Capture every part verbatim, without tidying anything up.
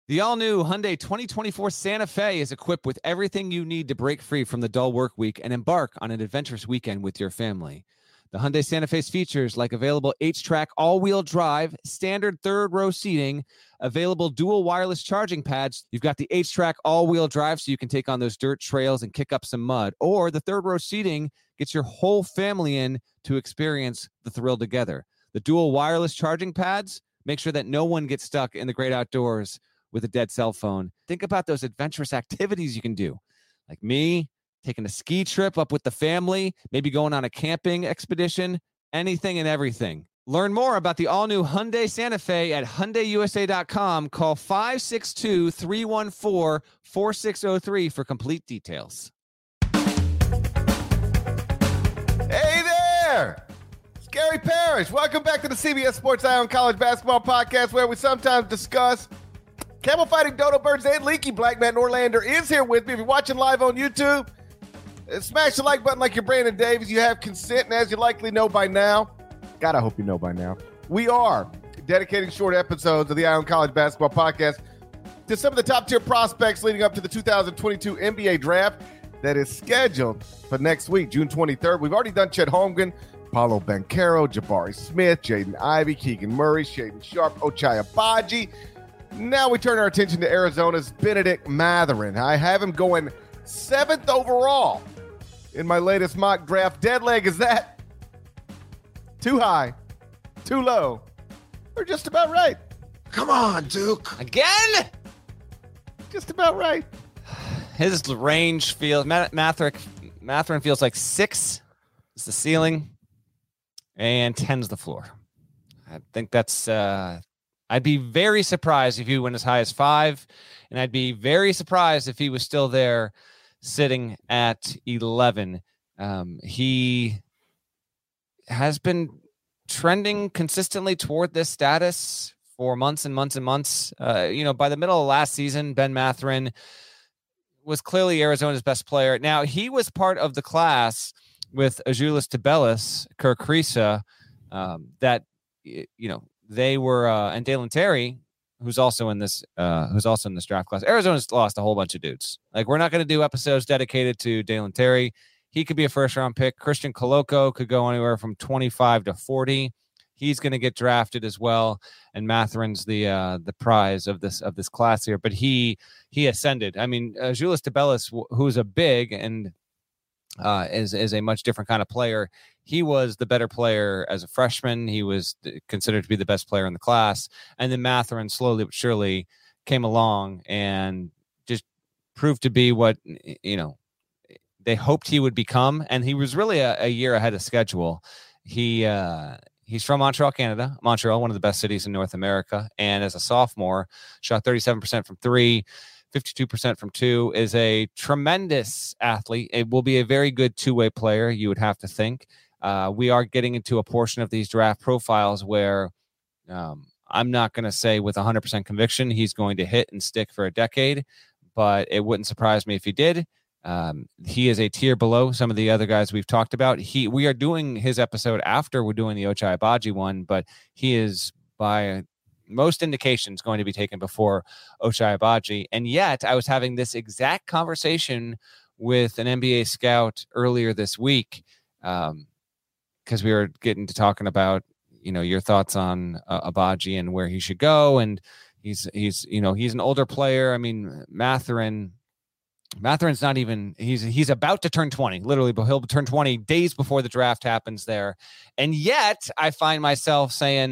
The all-new Hyundai twenty twenty-four Santa Fe is equipped with everything you need to break free from the dull work week and embark on an adventurous weekend with your family. The Hyundai Santa Fe's features like available H-Track all-wheel drive, standard third-row seating, available dual wireless charging pads. You've got the H-Track all-wheel drive so you can take on those dirt trails and kick up some mud. Or the third-row seating gets your whole family in to experience the thrill together. The dual wireless charging pads make sure that no one gets stuck in the great outdoors with a dead cell phone. Think about those adventurous activities you can do. Like me, taking a ski trip up with the family, maybe going on a camping expedition, anything and everything. Learn more about the all-new Hyundai Santa Fe at Hyundai U S A dot com. Call five six two, three one four, four six zero three for complete details. Hey there! It's Gary Parrish. Welcome back to the C B S Sports Eye on College Basketball Podcast, where we sometimes discuss camel fighting, dodo birds, and leaky. Black Matt Norlander is here with me. If you're watching live on YouTube, smash the like button like you're Brandon Davis. You have consent, and as you likely know by now, God, I hope you know by now, we are dedicating short episodes of the Eye on College Basketball Podcast to some of the top-tier prospects leading up to the two thousand twenty-two N B A Draft that is scheduled for next week, June twenty-third. We've already done Chet Holmgren, Paolo Banchero, Jabari Smith, Jaden Ivey, Keegan Murray, Shaedon Sharpe, Ochai Agbaji. Now we turn our attention to Arizona's Benedict Mathurin. I have him going seventh overall in my latest mock draft. Dead leg, is that too high, too low, or just about right? Come on, Duke. Again? Just about right. His range feels, Mathurin, Mathurin feels like six is the ceiling and ten's the floor. I think that's, uh, I'd be very surprised if he went as high as five, and I'd be very surprised if he was still there sitting at eleven. Um, he has been trending consistently toward this status for months and months and months. Uh, you know, by the middle of last season, Ben Mathurin was clearly Arizona's best player. Now, he was part of the class with Azuolas Tubelis, Kirk Kriisa, um, that, you know, they were, uh, and Dalen Terry, who's also in this, uh, who's also in this draft class. Arizona's lost a whole bunch of dudes. Like, we're not going to do episodes dedicated to Dalen Terry. He could be a first round pick. Christian Koloko could go anywhere from twenty-five to forty. He's going to get drafted as well. And Mathurin's the, uh, the prize of this, of this class here, but he, he ascended. I mean, uh, Azuolas Tubelis, who's a big and, uh, is, is a much different kind of player. He was the better player as a freshman. He was considered to be the best player in the class. And then Mathurin slowly but surely came along and just proved to be what, you know, they hoped he would become. And he was really a, a year ahead of schedule. He, uh, he's from Montreal, Canada. Montreal, one of the best cities in North America. And as a sophomore, shot thirty-seven percent from three, fifty-two percent from two, is a tremendous athlete. It will be a very good two-way player, you would have to think. Uh, we are getting into a portion of these draft profiles where um, I'm not going to say with one hundred percent conviction he's going to hit and stick for a decade, but it wouldn't surprise me if he did. Um, he is a tier below some of the other guys we've talked about. He, we are doing his episode after we're doing the Ochai Agbaji one, but he is by most indications going to be taken before Ochai Agbaji. And yet I was having this exact conversation with an N B A scout earlier this week. Um, because we were getting to talking about, you know, your thoughts on uh, Agbaji and where he should go. And he's, he's, you know, he's an older player. I mean, Mathurin, Mathurin's not even, he's, he's about to turn twenty, literally, but he'll turn twenty days before the draft happens there. And yet I find myself saying,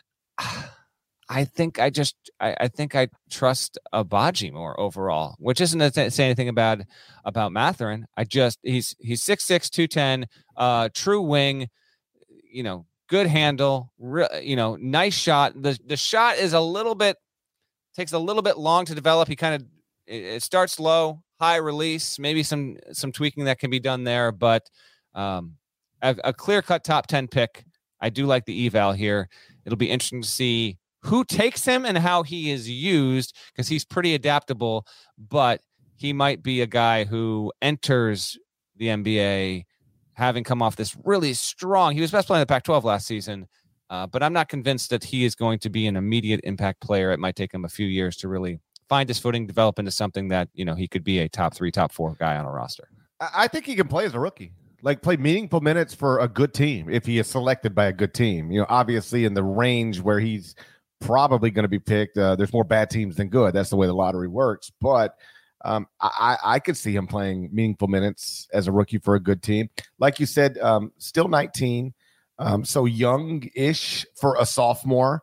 I think I just, I, I think I trust Agbaji more overall, which isn't to th- say anything about, about Mathurin. I just, he's, he's six six, two ten, uh, true wing, you know, good handle, re- you know, nice shot. The the shot is a little bit, takes a little bit long to develop. He kind of, it, it starts low, high release, maybe some, some tweaking that can be done there, but um, a, a clear cut top ten pick. I do like the eval here. It'll be interesting to see who takes him and how he is used, because he's pretty adaptable, but he might be a guy who enters the N B A having come off this really strong, he was best player in the Pac twelve last season, uh, but I'm not convinced that he is going to be an immediate impact player. It might take him a few years to really find his footing, develop into something that, you know, he could be a top three, top four guy on a roster. I think he can play as a rookie, like play meaningful minutes for a good team if he is selected by a good team. You know, obviously in the range where he's probably going to be picked, uh, there's more bad teams than good. That's the way the lottery works. But um, I, I could see him playing meaningful minutes as a rookie for a good team. Like you said, um, still nineteen, um, so young-ish for a sophomore.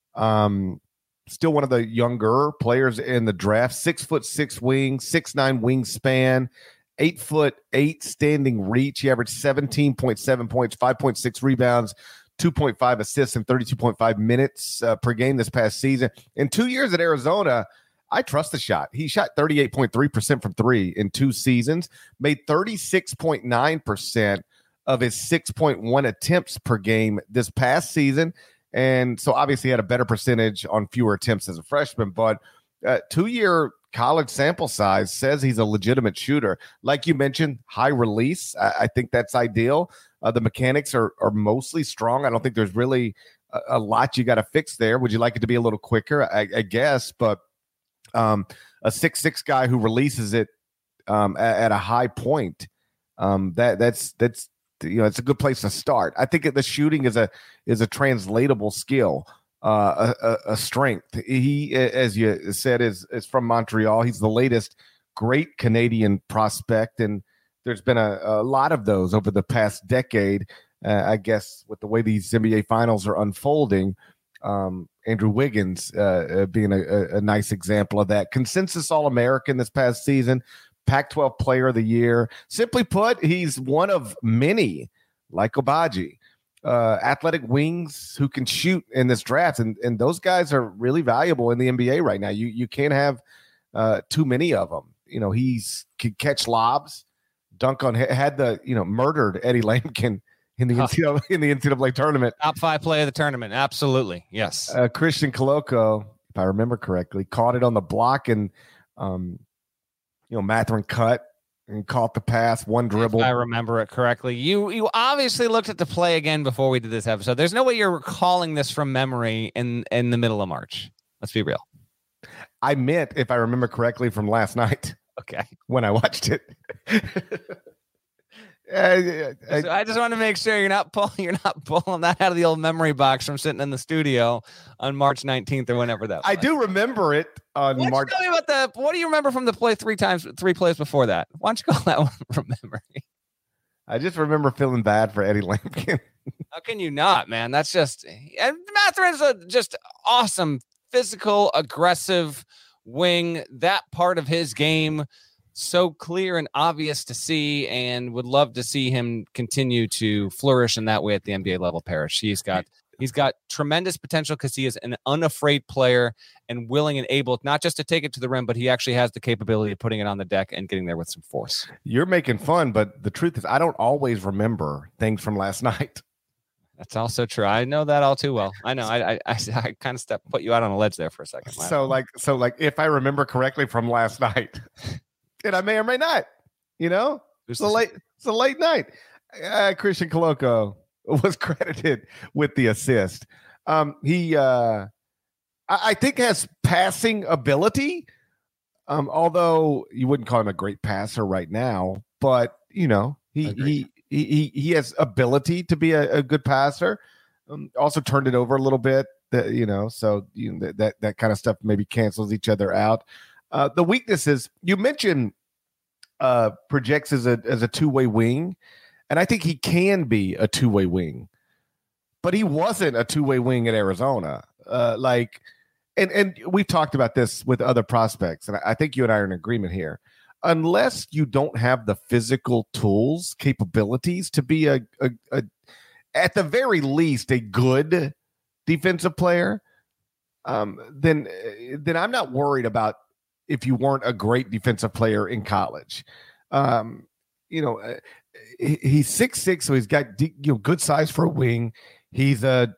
Um, still one of the younger players in the draft. Six foot six wing, six nine wingspan, eight foot eight standing reach. He averaged seventeen point seven points, five point six rebounds, two point five assists, and thirty-two point five minutes uh, per game this past season. In two years at Arizona, I trust the shot. He shot thirty-eight point three percent from three in two seasons, made thirty-six point nine percent of his six point one attempts per game this past season. And so obviously had a better percentage on fewer attempts as a freshman, but uh, two-year college sample size says he's a legitimate shooter. Like you mentioned, high release. I, I think that's ideal. Uh, the mechanics are are mostly strong. I don't think there's really a, a lot you got to fix there. Would you like it to be a little quicker? I, I guess, but um, a six six guy who releases it um, at, at a high point, um, that that's that's you know it's a good place to start. I think the shooting is a is a translatable skill. Uh, a, a, a strength. He, as you said, is is from Montreal. He's the latest great Canadian prospect, and there's been a, a lot of those over the past decade. Uh, I guess with the way these N B A finals are unfolding, um, Andrew Wiggins uh, uh, being a, a, a nice example of that. Consensus All-American this past season, Pac twelve Player of the Year. Simply put, he's one of many, like Agbaji, uh athletic wings who can shoot in this draft, and and those guys are really valuable in the N B A right now. You you can't have uh too many of them. You know, he's could catch lobs, dunk on, had the you know murdered Eddie Lampkin in the N C double A, in the N C double A tournament. Top five play of the tournament, absolutely, yes. Uh, Christian Koloko, if I remember correctly, caught it on the block, and um you know Mathurin cut and caught the pass, one dribble. If I remember it correctly. You you obviously looked at the play again before we did this episode. There's no way you're recalling this from memory in, in the middle of March. Let's be real. I meant, if I remember correctly, from last night. Okay. When I watched it. I, I, I just want to make sure you're not pulling you're not pulling that out of the old memory box from sitting in the studio on March nineteenth or whenever that was. I do remember it on Why March. Tell me about the what do you remember from the play three times three plays before that? Why don't you call that one from memory? I just remember feeling bad for Eddie Lampkin. How can you not, man? That's just and Mathurin's a just awesome physical, aggressive wing. That part of his game so clear and obvious to see, and would love to see him continue to flourish in that way at the N B A level. Parrish, he's got he's got tremendous potential because he is an unafraid player and willing and able not just to take it to the rim, but he actually has the capability of putting it on the deck and getting there with some force. You're making fun, but the truth is I don't always remember things from last night. That's also true. I know that all too well. I know. I I, I, I kind of stepped put you out on a ledge there for a second. So like so like if I remember correctly from last night. And I may or may not, you know, it's a late, it's a late night. Uh, Christian Koloko was credited with the assist. Um, he, uh, I, I think, has passing ability. Um, although you wouldn't call him a great passer right now, but you know, he he, he he has ability to be a, a good passer. Um, also turned it over a little bit, that, you know, so you know, that that kind of stuff maybe cancels each other out. Uh, the weaknesses you mentioned uh, projects as a as a two way wing, and I think he can be a two way wing, but he wasn't a two way wing at Arizona. Uh, like, and and we've talked about this with other prospects, and I think you and I are in agreement here. Unless you don't have the physical tools, capabilities to be a, a, a at the very least a good defensive player, um, then then I'm not worried about if you weren't a great defensive player in college. Um, you know, uh, he, he's six six, so he's got de- you know good size for a wing. He's a,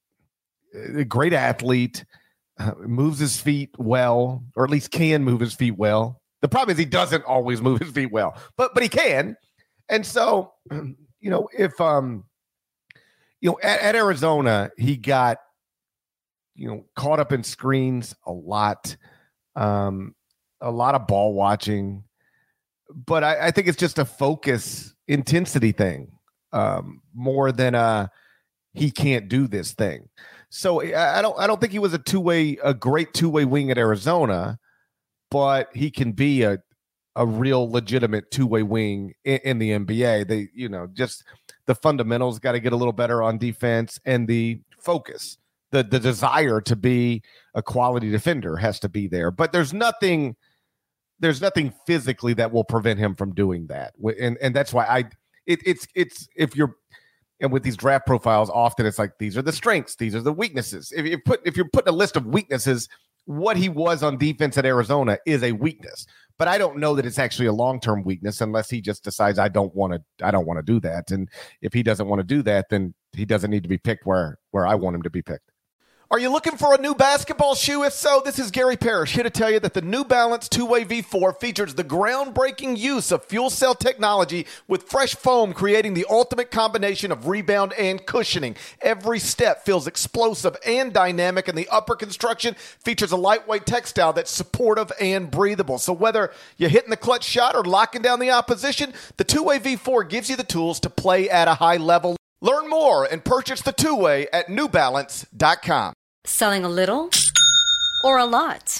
a great athlete, uh, moves his feet well, or at least can move his feet well. The problem is he doesn't always move his feet well, but but he can. And so, you know, if um, you know, at, at Arizona, he got you know caught up in screens a lot. um, a lot of ball watching. But I, I think it's just a focus intensity thing um, more than a he can't do this thing. So I, I don't I don't think he was a two-way, a great two-way wing at Arizona, but he can be a a real legitimate two-way wing in, in the N B A. They, you know, just the fundamentals got to get a little better on defense, and the focus, the the desire to be a quality defender has to be there. But there's nothing, there's nothing physically that will prevent him from doing that. And and that's why I, it, it's it's if you're, and with these draft profiles, often it's like these are the strengths, these are the weaknesses. If you put if you're putting a list of weaknesses, what he was on defense at Arizona is a weakness. But I don't know that it's actually a long-term weakness unless he just decides I don't want to I don't want to do that. And if he doesn't want to do that, then he doesn't need to be picked where where I want him to be picked. Are you looking for a new basketball shoe? If so, this is Gary Parrish here to tell you that the New Balance two-Way V four features the groundbreaking use of fuel cell technology with fresh foam, creating the ultimate combination of rebound and cushioning. Every step feels explosive and dynamic, and the upper construction features a lightweight textile that's supportive and breathable. So whether you're hitting the clutch shot or locking down the opposition, the two-Way V four gives you the tools to play at a high level. Learn more and purchase the two-Way at new balance dot com. Selling a little or a lot?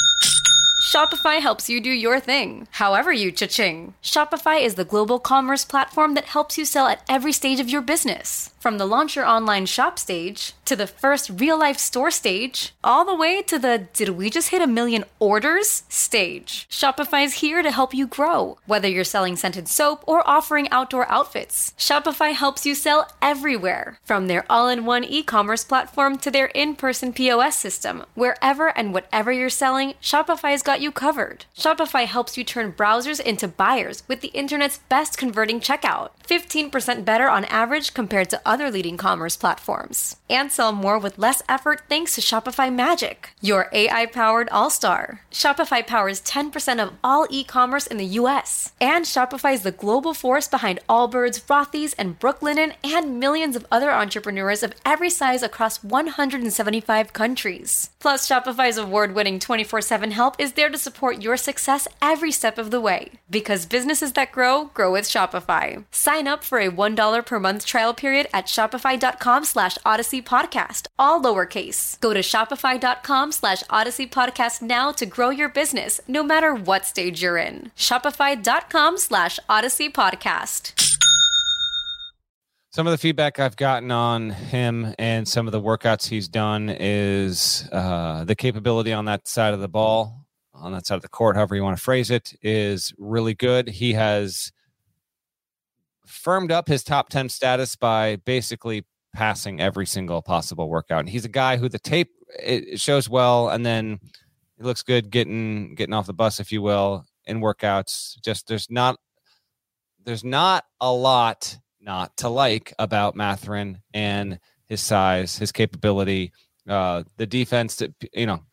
Shopify helps you do your thing, however you cha-ching. Shopify is the global commerce platform that helps you sell at every stage of your business. From the launch your online shop stage, to the first real-life store stage, all the way to the did we just hit a million orders stage. Shopify's here to help you grow. Whether you're selling scented soap or offering outdoor outfits, Shopify helps you sell everywhere. From their all-in-one e-commerce platform to their in-person P O S system, wherever and whatever you're selling, Shopify's got you covered. Shopify helps you turn browsers into buyers with the internet's best converting checkout. fifteen percent better on average compared to other leading commerce platforms. And sell more with less effort thanks to Shopify Magic, your A I-powered all-star. Shopify powers ten percent of all e-commerce in the U S. And Shopify is the global force behind Allbirds, Rothy's, and Brooklinen, and millions of other entrepreneurs of every size across one hundred seventy-five countries. Plus, Shopify's award-winning twenty-four seven help is there to support your success every step of the way. Because businesses that grow, grow with Shopify. Sign up for a one dollar per month trial period at shopify.com slash Odyssey Podcast, all lowercase. Go to shopify.com slash Odyssey Podcast now to grow your business, no matter what stage you're in. Shopify.com slash Odyssey Podcast. Some of the feedback I've gotten on him and some of the workouts he's done is uh, the capability on that side of the ball, on that side of the court, however you want to phrase it, is really good. He has firmed up his top ten status by basically passing every single possible workout. And he's a guy who the tape, it shows well, and then he looks good getting getting off the bus, if you will, in workouts. Just there's not there's not a lot not to like about Mathurin and his size, his capability, uh, the defense that, you know,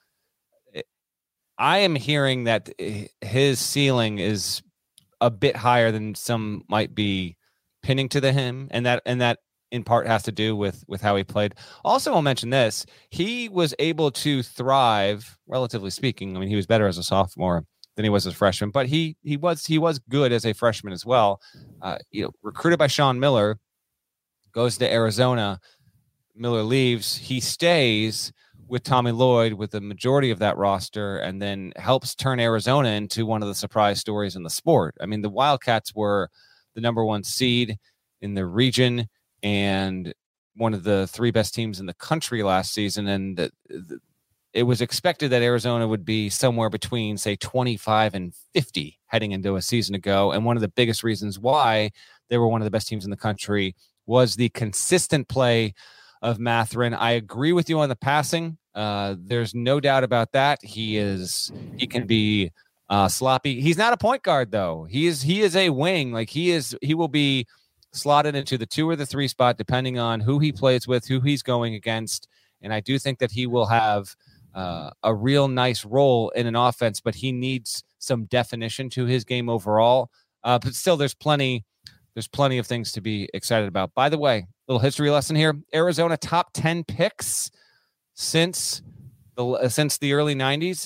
I am hearing that his ceiling is a bit higher than some might be pinning to the him. And that, and that in part has to do with, with how he played. Also, I'll mention this, he was able to thrive, relatively speaking. I mean, he was better as a sophomore than he was as a freshman, but he he was he was good as a freshman as well. Uh, you know, recruited by Sean Miller, goes to Arizona. Miller leaves. He stays with Tommy Lloyd with the majority of that roster, and then helps turn Arizona into one of the surprise stories in the sport. I mean, the Wildcats were the number one seed in the region and one of the three best teams in the country last season, and the, the it was expected that Arizona would be somewhere between, say, twenty-five and fifty heading into a season ago. And one of the biggest reasons why they were one of the best teams in the country was the consistent play of Mathurin. I agree with you on the passing. Uh, there's no doubt about that. He is, he can be uh, sloppy. He's not a point guard, though. He is, he is a wing. Like he is, he will be slotted into the two or the three spot, depending on who he plays with, who he's going against. And I do think that he will have Uh, a real nice role in an offense, but he needs some definition to his game overall. Uh, but still, there's plenty, there's plenty of things to be excited about. By the way, little history lesson here: Arizona top ten picks since the since the early nineties.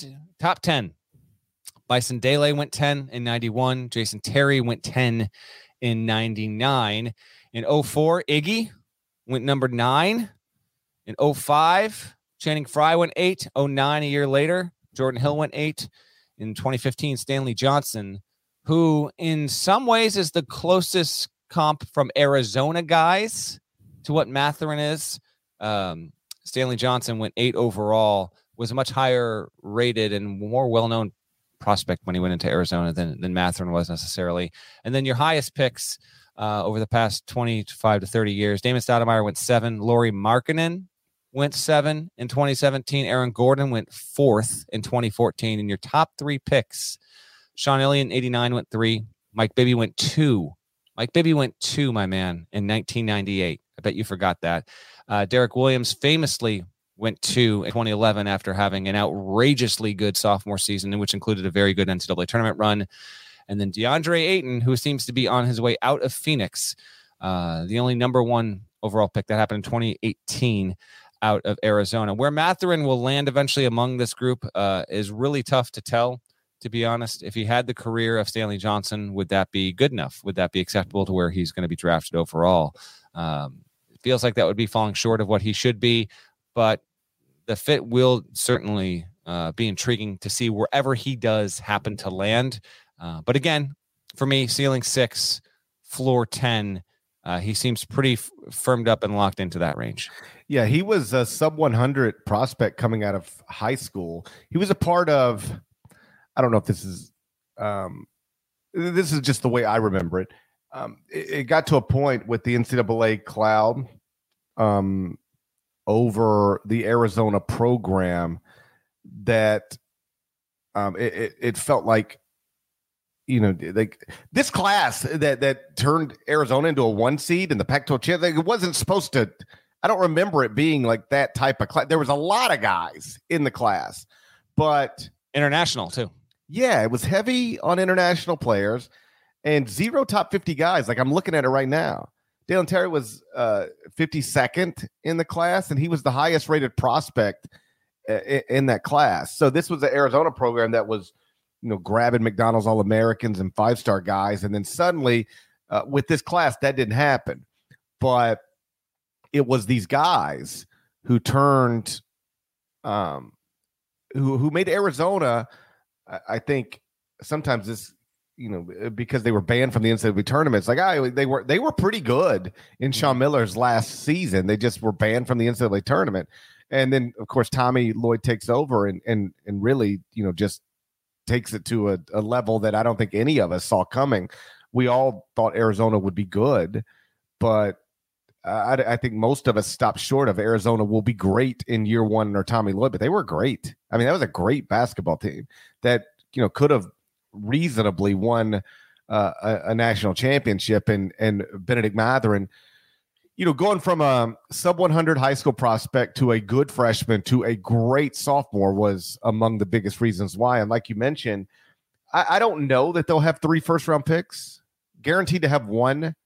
top ten. Bison Dele went ten in ninety-one. Jason Terry went ten in ninety-nine. In oh four, Iggy went number nine. In oh five, Channing Frye went eight. oh nine, a year later, Jordan Hill went eight. In twenty fifteen, Stanley Johnson, who in some ways is the closest comp from Arizona guys to what Mathurin is. Um, Stanley Johnson went eight overall, was a much higher rated and more well-known prospect when he went into Arizona than, than Mathurin was necessarily. And then your highest picks uh, over the past twenty-five to thirty years, Damon Stoudemire went seven. Lauri Markkanen went seven in twenty seventeen. Aaron Gordon went fourth in twenty fourteen. And your top three picks, Sean Ilion, eighty-nine, went three. Mike Bibby went two. Mike Bibby went two, my man, in nineteen ninety-eight. I bet you forgot that. Uh, Derek Williams famously went two in twenty eleven after having an outrageously good sophomore season, which included a very good N C double A tournament run. And then DeAndre Ayton, who seems to be on his way out of Phoenix, uh, the only number one overall pick that happened in twenty eighteen out of Arizona. Where Mathurin will land eventually among this group uh, is really tough to tell, to be honest. If he had the career of Stanley Johnson, would that be good enough? Would that be acceptable to where he's going to be drafted overall? Um, it feels like that would be falling short of what he should be, but the fit will certainly uh, be intriguing to see wherever he does happen to land. Uh, but again, for me, ceiling six, floor ten, uh, he seems pretty f- firmed up and locked into that range. Yeah, he was a sub one hundred prospect coming out of high school. He was a part of, I don't know if this is, um, this is just the way I remember it. Um, it, it got to a point with the N C double A cloud um, over the Arizona program that um, it, it, it felt like, you know, like this class that that turned Arizona into a one seed in the Pac twelve champ. Like, it wasn't supposed to. I don't remember it being like that type of class. There was a lot of guys in the class, but international too. Yeah, it was heavy on international players and zero top fifty guys. Like I'm looking at it right now. Dalen Terry was uh, fifty-second in the class, and he was the highest rated prospect uh, in, in that class. So this was the Arizona program that was, you know, grabbing McDonald's All-Americans and five-star guys. And then suddenly uh, with this class, that didn't happen. But it was these guys who turned, um, who, who made Arizona, I, I think sometimes this, you know, because they were banned from the N C double A tournaments, like I, they were, they were pretty good in Sean Miller's last season. They just were banned from the N C double A tournament. And then of course, Tommy Lloyd takes over and, and, and really, you know, just takes it to a, a level that I don't think any of us saw coming. We all thought Arizona would be good, but uh, I, I think most of us stopped short of Arizona will be great in year one under Tommy Lloyd, but they were great. I mean, that was a great basketball team that, you know, could have reasonably won uh, a, a national championship. And, and Benedict Mathurin, you know, going from a sub one hundred high school prospect to a good freshman to a great sophomore was among the biggest reasons why. And like you mentioned, I, I don't know that they'll have three first round picks, guaranteed to have one,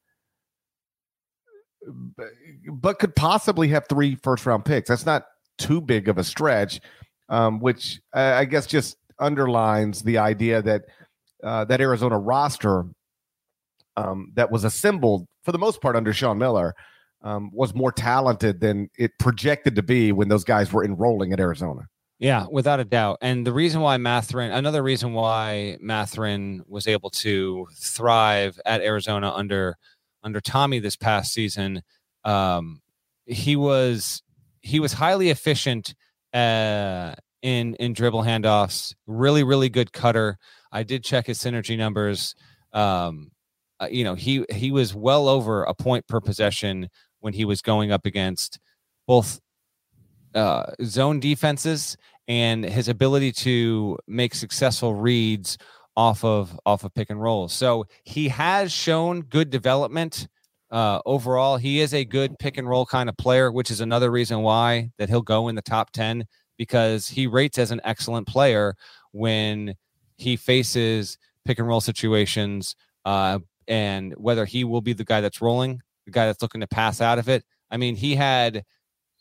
but could possibly have three first round picks. That's not too big of a stretch, um, which I, I guess just underlines the idea that uh, that Arizona roster um, that was assembled for the most part under Sean Miller Um, was more talented than it projected to be when those guys were enrolling at Arizona. Yeah, without a doubt. And the reason why Mathurin, another reason why Mathurin was able to thrive at Arizona under under Tommy this past season, um, he was he was highly efficient uh, in in dribble handoffs. Really, really good cutter. I did check his synergy numbers. Um, uh, you know, he he was well over a point per possession when he was going up against both uh, zone defenses and his ability to make successful reads off of off of pick and rolls. So he has shown good development uh, overall. He is a good pick and roll kind of player, which is another reason why that he'll go in the top ten, because he rates as an excellent player when he faces pick and roll situations, uh, and whether he will be the guy that's rolling, the guy that's looking to pass out of it. I mean, he had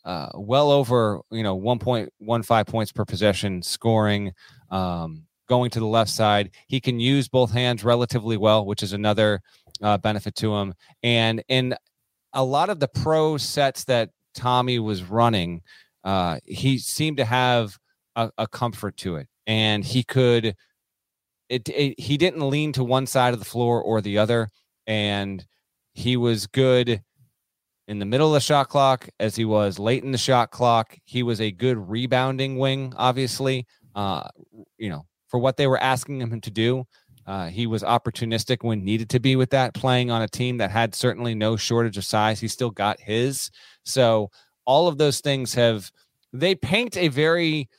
uh, well over, you know, one point one five points per possession scoring, um, going to the left side. He can use both hands relatively well, which is another uh, benefit to him. And in a lot of the pro sets that Tommy was running, uh, he seemed to have a, a comfort to it. And he could, it, it, he didn't lean to one side of the floor or the other. And he was good in the middle of the shot clock as he was late in the shot clock. He was a good rebounding wing, obviously, uh, you know, for what they were asking him to do. Uh, he was opportunistic when needed to be with that, playing on a team that had certainly no shortage of size. He still got his. So all of those things have, they paint a very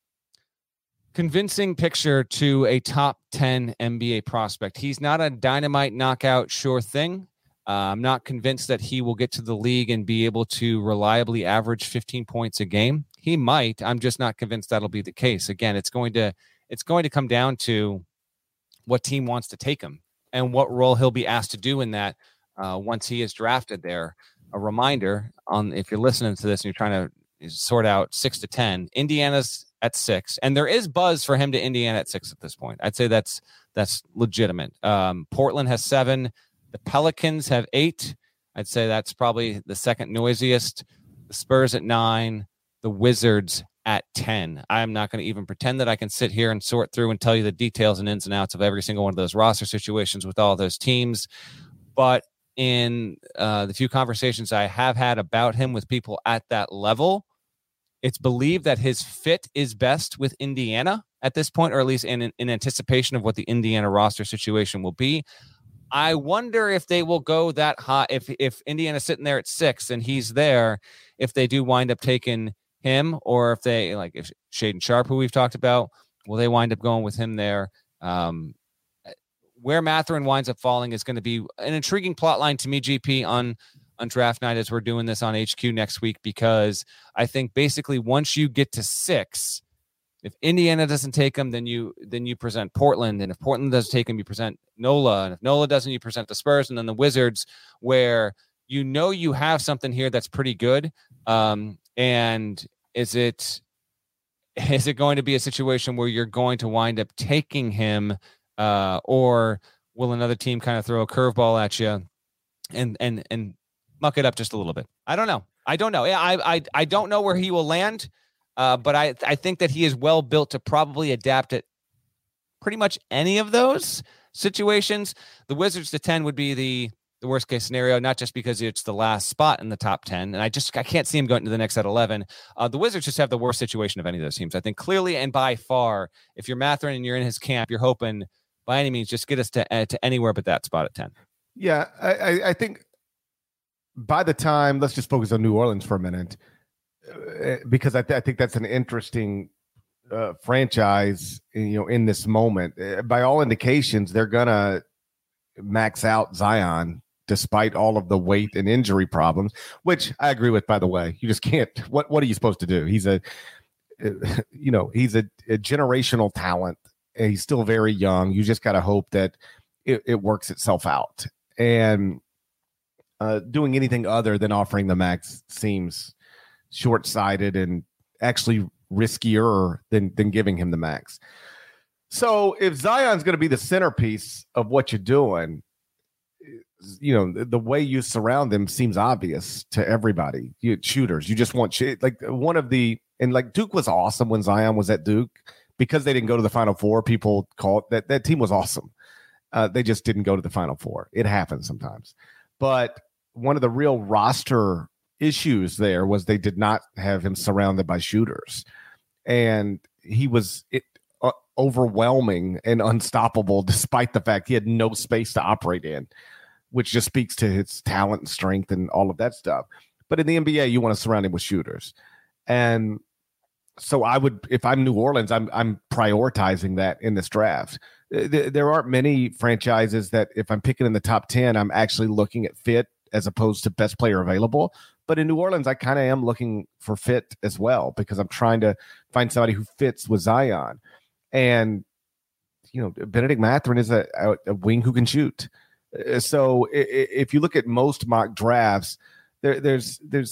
convincing picture to a top ten N B A prospect. He's not a dynamite knockout sure thing. Uh, I'm not convinced that he will get to the league and be able to reliably average fifteen points a game. He might. I'm just not convinced that'll be the case. Again, it's going to it's going to come down to what team wants to take him and what role he'll be asked to do in that uh, once he is drafted there. A reminder on if you're listening to this and you're trying to sort out six to ten, Indiana's at six, and there is buzz for him to Indiana at six at this point. I'd say that's that's legitimate. Um, Portland has seven. The Pelicans have eight. I'd say that's probably the second noisiest. The Spurs at nine. The Wizards at ten. I'm not going to even pretend that I can sit here and sort through and tell you the details and ins and outs of every single one of those roster situations with all those teams. But in uh, the few conversations I have had about him with people at that level, it's believed that his fit is best with Indiana at this point, or at least in, in anticipation of what the Indiana roster situation will be. I wonder if they will go that high. If if Indiana's sitting there at six and he's there, if they do wind up taking him, or if they like if Shaedon Sharpe, who we've talked about, will they wind up going with him there? Um, where Mathurin winds up falling is going to be an intriguing plot line to me, G P, on on draft night as we're doing this on H Q next week, because I think basically once you get to six, if Indiana doesn't take him, then you then you present Portland, and if Portland doesn't take him, you present Nola, and if Nola doesn't, you present the Spurs, and then the Wizards, where you know you have something here that's pretty good. Um, and is it is it going to be a situation where you're going to wind up taking him, uh, or will another team kind of throw a curveball at you and and and muck it up just a little bit? I don't know. I don't know. Yeah, I I I don't know where he will land. Uh, but I, I think that he is well built to probably adapt at pretty much any of those situations. The Wizards to ten would be the, the worst case scenario, not just because it's the last spot in the top ten. And I just I can't see him going to the next at eleven. Uh, the Wizards just have the worst situation of any of those teams. I think clearly and by far, if you're Mathurin and you're in his camp, you're hoping by any means just get us to, uh, to anywhere but that spot at ten. Yeah, I, I, I think by the time, let's just focus on New Orleans for a minute. Because I, th- I think that's an interesting uh, franchise, you know, in this moment. Uh, by all indications, they're gonna max out Zion despite all of the weight and injury problems, which I agree with. By the way, you just can't. What What are you supposed to do? He's a, uh, you know, he's a, a generational talent. And he's still very young. You just got to hope that it, it works itself out. And uh, doing anything other than offering the max seems short-sighted and actually riskier than than giving him the max. So if Zion's going to be the centerpiece of what you're doing, you know, the, the way you surround them seems obvious to everybody. You shooters, you just want sh- like one of the and like Duke was awesome when Zion was at Duke because they didn't go to the Final Four. People called that that team was awesome. Uh, they just didn't go to the Final Four. It happens sometimes, but one of the real roster issues there was they did not have him surrounded by shooters, and he was it, uh, overwhelming and unstoppable despite the fact he had no space to operate in, which just speaks to his talent and strength and all of that stuff. But in the N B A, you want to surround him with shooters, and so I would, if I'm New Orleans, I'm I'm prioritizing that in this draft. There aren't many franchises that if I'm picking in the top ten, I'm actually looking at fit as opposed to best player available. But in New Orleans, I kind of am looking for fit as well because I'm trying to find somebody who fits with Zion. And, you know, Benedict Mathurin is a, a wing who can shoot. So if you look at most mock drafts, there, there's there's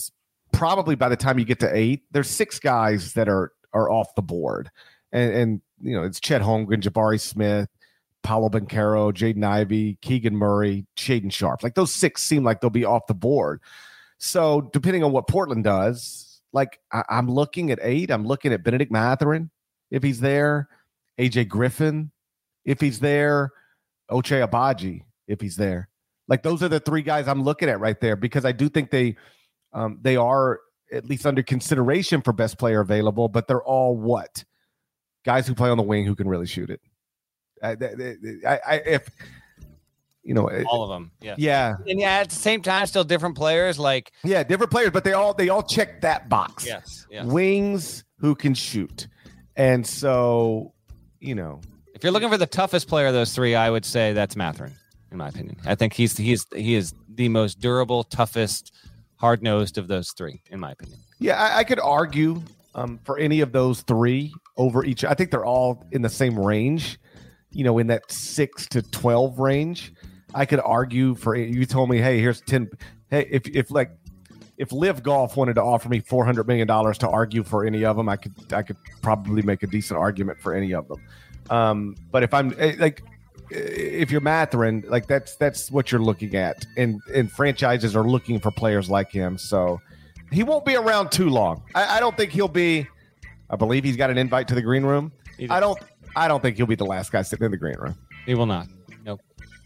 probably by the time you get to eight, there's six guys that are are off the board. And, and you know, it's Chet Holmgren, Jabari Smith, Paolo Banchero, Jaden Ivey, Keegan Murray, Shaden Sharp. Like those six seem like they'll be off the board. So depending on what Portland does, like I, I'm looking at eight. I'm looking at Benedict Mathurin if he's there, A J Griffin if he's there, Ochai Agbaji if he's there. Like those are the three guys I'm looking at right there because I do think they um, they are at least under consideration for best player available, but they're all what? Guys who play on the wing who can really shoot it. I, I, I if you know all of them, yeah, yeah, and yeah, at the same time, still different players. Like yeah, different players, but they all they all check that box. Yes, yes. Wings who can shoot, and so you know, if you're looking for the toughest player of those three, I would say that's Mathurin, in my opinion. I think he's he's he is the most durable, toughest, hard nosed of those three, in my opinion. Yeah, I, I could argue um, for any of those three over each. I think they're all in the same range. You know, in that six to twelve range, I could argue for you. Told me, hey, here's ten. Hey, if if like if Live Golf wanted to offer me four hundred million dollars to argue for any of them, I could I could probably make a decent argument for any of them. Um, but if I'm like, if you're Mathurin, like that's that's what you're looking at, and and franchises are looking for players like him. So he won't be around too long. I, I don't think he'll be. I believe he's got an invite to the green room. I don't. I don't think he'll be the last guy sitting in the green room. He will not. Nope.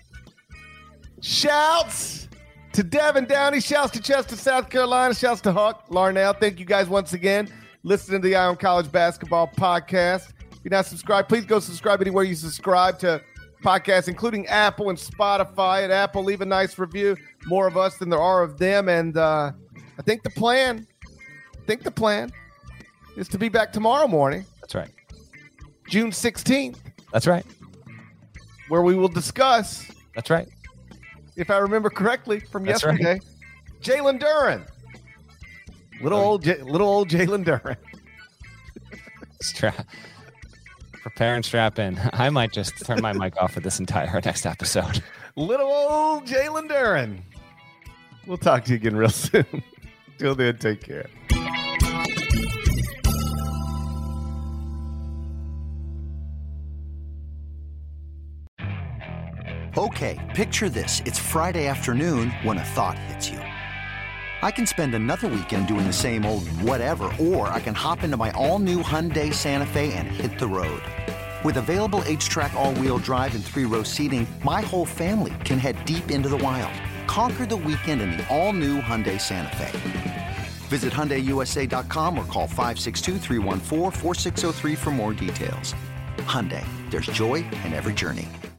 Shouts to Devin Downey. Shouts to Chester, South Carolina. Shouts to Huck Larnell. Thank you guys once again. Listening to the Eye on College Basketball Podcast. If you're not subscribed, please go subscribe anywhere you subscribe to podcasts, including Apple and Spotify. At Apple, leave a nice review. More of us than there are of them. And uh, I think the plan, I think the plan is to be back tomorrow morning. That's right. June sixteenth. That's right. Where we will discuss. That's right. If I remember correctly from That's yesterday, right. Jalen Duren. Little Oh, old, J- little old Jalen Duren. Strap. Prepare and strap in. I might just turn my mic off for this entire next episode. Little old Jalen Duren. We'll talk to you again real soon. Till then, take care. Okay, picture this. It's Friday afternoon when a thought hits you. I can spend another weekend doing the same old whatever, or I can hop into my all-new Hyundai Santa Fe and hit the road. With available H-Track all-wheel drive and three-row seating, my whole family can head deep into the wild. Conquer the weekend in the all-new Hyundai Santa Fe. Visit Hyundai U S A dot com or call five six two, three one four, four six zero three for more details. Hyundai, there's joy in every journey.